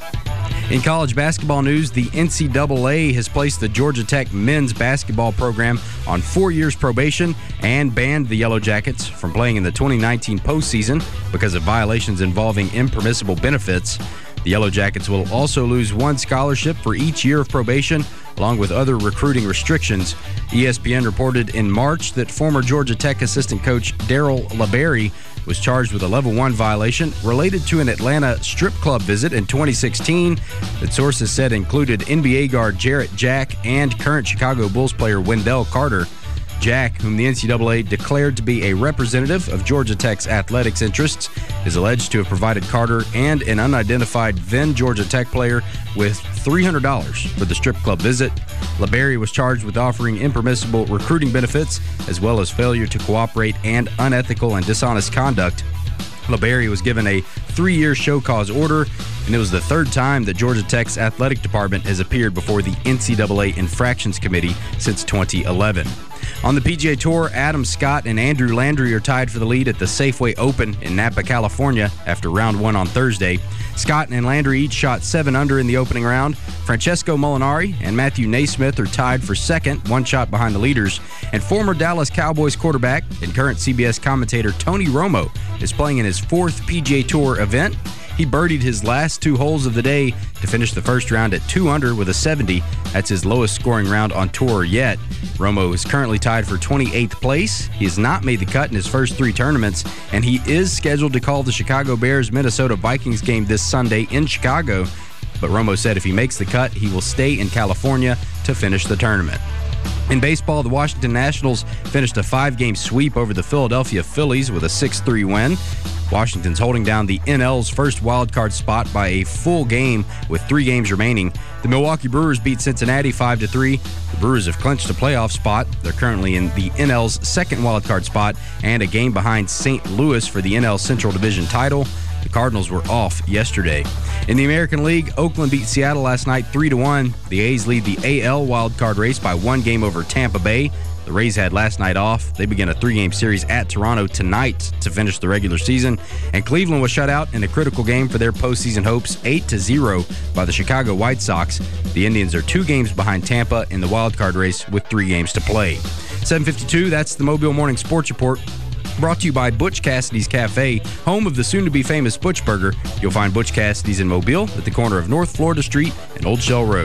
In college basketball news, the N C double A has placed the Georgia Tech men's basketball program on four years probation and banned the Yellow Jackets from playing in the twenty nineteen postseason because of violations involving impermissible benefits. The Yellow Jackets will also lose one scholarship for each year of probation, along with other recruiting restrictions. E S P N reported in March that former Georgia Tech assistant coach Darryl LeBerry was charged with a level one violation related to an Atlanta strip club visit in twenty sixteen that sources said included N B A guard Jarrett Jack and current Chicago Bulls player Wendell Carter. Jack, whom the N C double A declared to be a representative of Georgia Tech's athletics interests, is alleged to have provided Carter and an unidentified then Georgia Tech player with three hundred dollars for the strip club visit. LeBerry was charged with offering impermissible recruiting benefits as well as failure to cooperate and unethical and dishonest conduct. LeBerry was given a three-year show cause order, and it was the third time that Georgia Tech's athletic department has appeared before the N C double A Infractions Committee since twenty eleven. On the P G A Tour, Adam Scott and Andrew Landry are tied for the lead at the Safeway Open in Napa, California after round one on Thursday. Scott and Landry each shot seven under in the opening round. Francesco Molinari and Matthew Naismith are tied for second, one shot behind the leaders. And former Dallas Cowboys quarterback and current C B S commentator Tony Romo is playing in his fourth P G A Tour event. He birdied his last two holes of the day to finish the first round at two under with a seventy. That's his lowest scoring round on tour yet. Romo is currently tied for twenty-eighth place. He has not made the cut in his first three tournaments, and he is scheduled to call the Chicago Bears-Minnesota Vikings game this Sunday in Chicago. But Romo said if he makes the cut, he will stay in California to finish the tournament. In baseball, the Washington Nationals finished a five-game sweep over the Philadelphia Phillies with a six three win. Washington's holding down the N L's first wildcard spot by a full game with three games remaining. The Milwaukee Brewers beat Cincinnati five to three. The Brewers have clinched a playoff spot. They're currently in the N L's second wildcard spot and a game behind Saint Louis for the N L Central Division title. The Cardinals were off yesterday. In the American League, Oakland beat Seattle last night three to one. The A's lead the A L wildcard race by one game over Tampa Bay. The Rays had last night off. They begin a three-game series at Toronto tonight to finish the regular season. And Cleveland was shut out in a critical game for their postseason hopes, eight to zero by the Chicago White Sox. The Indians are two games behind Tampa in the wildcard race with three games to play. seven fifty-two, that's the Mobile Morning Sports Report. Brought to you by Butch Cassidy's Cafe, home of the soon-to-be-famous Butch Burger. You'll find Butch Cassidy's in Mobile at the corner of North Florida Street and Old Shell Road.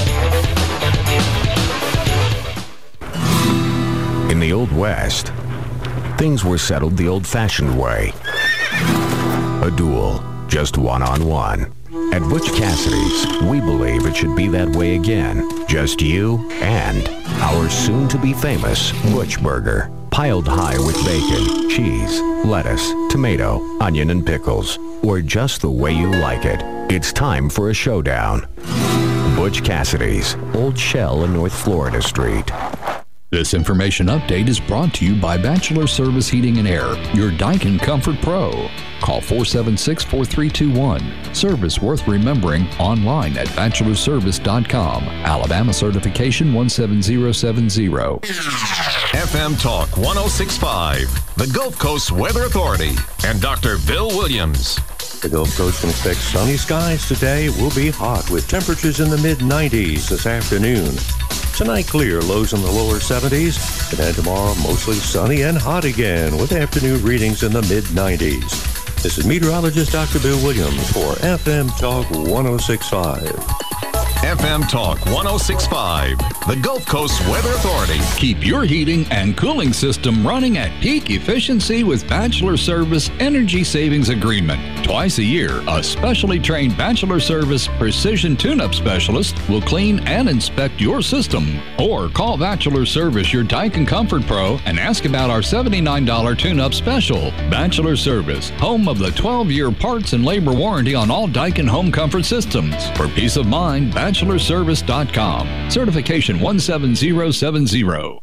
In the Old West, things were settled the old-fashioned way. A duel, just one-on-one. At Butch Cassidy's, we believe it should be that way again. Just you and our soon-to-be-famous Butch Burger. Piled high with bacon, cheese, lettuce, tomato, onion, and pickles. Or just the way you like it. It's time for a showdown. Butch Cassidy's, Old Shell and North Florida Street. This information update is brought to you by Bachelor Service Heating and Air, your Daikin Comfort Pro. Call four seven six, four three two one. Service worth remembering online at bachelor service dot com. Alabama certification one seven zero seven zero. F M Talk one oh six point five, the Gulf Coast Weather Authority, and Doctor Bill Williams. The Gulf Coast can expect sunny skies today. Will be hot with temperatures in the mid nineties this afternoon. Tonight clear, lows in the lower seventies. And then tomorrow mostly sunny and hot again with afternoon readings in the mid nineties. This is meteorologist Doctor Bill Williams for F M Talk one oh six point five. F M Talk one oh six point five, the Gulf Coast Weather Authority. Keep your heating and cooling system running at peak efficiency with Bachelor Service Energy Savings Agreement. Twice a year, a specially trained Bachelor Service Precision Tune-Up Specialist will clean and inspect your system. Or call Bachelor Service, your Daikin Comfort Pro, and ask about our seventy-nine dollars tune-up special. Bachelor Service, home of the twelve-year parts and labor warranty on all Daikin home comfort systems. For peace of mind, bachelor service dot com. Certification one seven zero seven zero.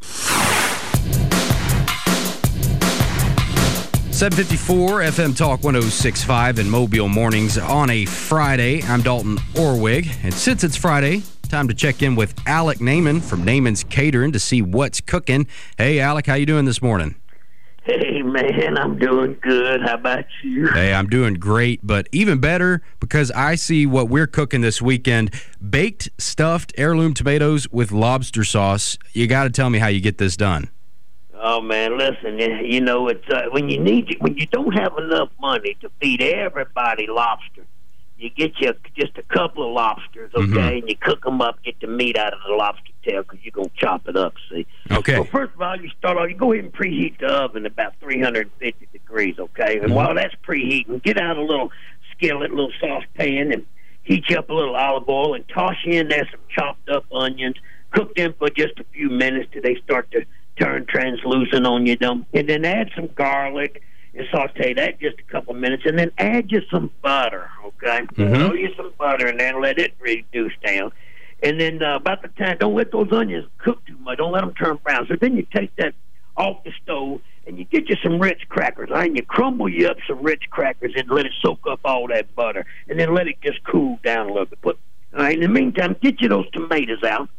seven fifty-four, F M Talk one oh six point five in Mobile Mornings on a Friday. I'm Dalton Orwig, and since it's Friday, Time to check in with Alec Naiman from Naiman's Catering to see what's cooking. Hey, Alec, how you doing this morning? Hey, man, I'm doing good. How about you? Hey, I'm doing great, but even better because I see what we're cooking this weekend. Baked, stuffed heirloom tomatoes with lobster sauce. You got to tell me how you get this done. Oh, man, listen, you know, it's uh, when you need when you don't have enough money to feed everybody lobster, you get you just a couple of lobsters, okay, mm-hmm. and you cook them up, get the meat out of the lobster tail because you're going to chop it up, see. Okay. Well, first of all, you start off, you go ahead and preheat the oven at about three hundred fifty degrees, okay? And mm-hmm. while that's preheating, get out a little skillet, a little saucepan, and heat you up a little olive oil and toss in there some chopped up onions. Cook them for just a few minutes till they start to turn translucent on you, them. And then add some garlic and saute that just a couple of minutes, and then add you some butter, okay? Mm-hmm. Throw you some butter in there and let it reduce down. And then uh, about the time, don't let those onions cook too much. Don't let them turn brown. So then you take that off the stove, and you get you some Ritz crackers, right? And you crumble you up some Ritz crackers and let it soak up all that butter, and then let it just cool down a little bit. Put, all right, in the meantime, get you those tomatoes out,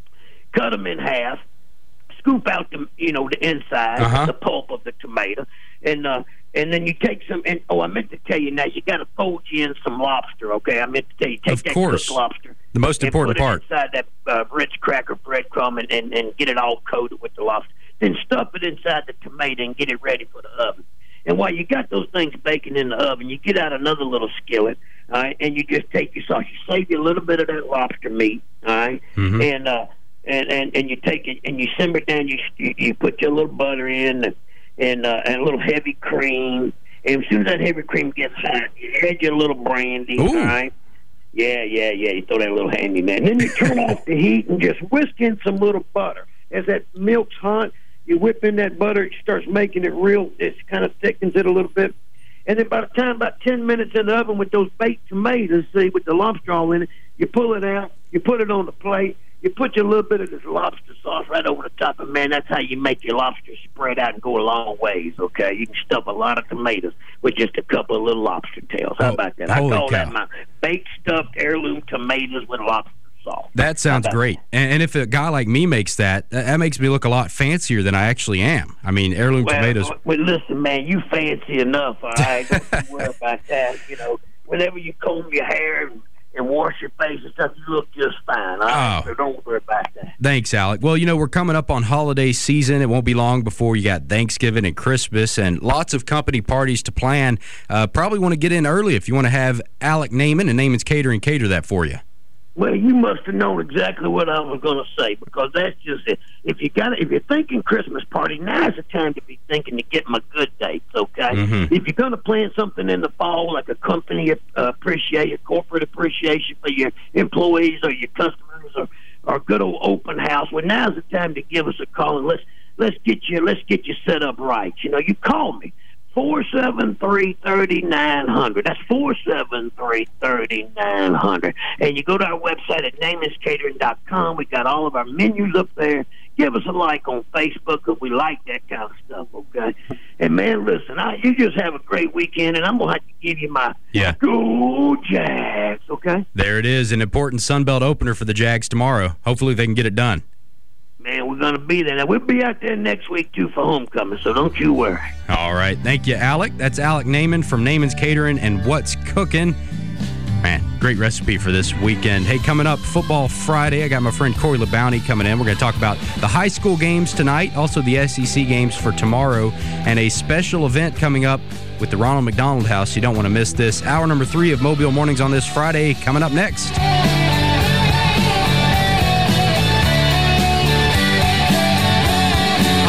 cut them in half, scoop out the, you know, the inside, uh-huh. the pulp of the tomato, and uh, and then you take some. And oh, I meant to tell you now, you got to fold you in some lobster. Okay, I meant to tell you, take of that course. cooked lobster, the most and important put it part, inside that uh, Ritz cracker breadcrumb, and, and and get it all coated with the lobster. Then stuff it inside the tomato and get it ready for the oven. And while you got those things baking in the oven, you get out another little skillet, all right, and you just take your sauce. You save you a little bit of that lobster meat, all right, mm-hmm. and uh. And, and and you take it and you simmer it down. You you, you put your little butter in and and, uh, and a little heavy cream. And as soon as that heavy cream gets hot, you add your little brandy. Ooh. All right. Yeah, yeah, yeah. You throw that little handy man. And then you turn off the heat and just whisk in some little butter. As that milk's hot, you whip in that butter. It starts making it real. It kind of thickens it a little bit. And then by the time about ten minutes in the oven with those baked tomatoes, see, with the lobster all in it, you pull it out. You put it on the plate. You put your little bit of this lobster sauce right over the top, and man, that's how you make your lobster spread out and go a long ways, okay? You can stuff a lot of tomatoes with just a couple of little lobster tails. How oh, about that? I call cow. that my baked stuffed heirloom tomatoes with lobster sauce. That sounds great. That? And, and if a guy like me makes that, that makes me look a lot fancier than I actually am. I mean, heirloom well, tomatoes. Well, listen, man, you fancy enough, all right? Don't you worry about that. You know, whenever you comb your hair and and wash your face and stuff, you look just fine. All right? Oh. So don't worry about that. Thanks, Alec. Well, you know, we're coming up on holiday season. It won't be long before you got Thanksgiving and Christmas and lots of company parties to plan. Uh, probably want to get in early if you want to have Alec Naiman and Naiman's Catering cater that for you. Well, you must have known exactly what I was going to say, because that's just it. If you got, if you're thinking Christmas party, now's the time to be thinking to get my good dates. Okay, mm-hmm. If you're going to plan something in the fall, like a company uh, appreciation, corporate appreciation for your employees or your customers, or or good old open house, well, now's the time to give us a call and let's let's get you let's get you set up right. You know, you call me. four seven three, three nine zero zero. That's four seven three, three nine zero zero. And you go to our website at naiman's catering dot com. We got all of our menus up there. Give us a like on Facebook because we like that kind of stuff, okay? And, man, listen, I, you just have a great weekend, and I'm going to have to give you my yeah. Go Jags, okay? There it is, an important Sunbelt opener for the Jags tomorrow. Hopefully they can get it done. Man, we're going to be there. Now, we'll be out there next week, too, for homecoming, so don't you worry. All right. Thank you, Alec. That's Alec Naiman from Naiman's Catering and What's Cooking. Man, great recipe for this weekend. Hey, coming up, Football Friday. I got my friend Corey LeBounty coming in. We're going to talk about the high school games tonight, also the S E C games for tomorrow, and a special event coming up with the Ronald McDonald House. You don't want to miss this. Hour number three of Mobile Mornings on this Friday coming up next.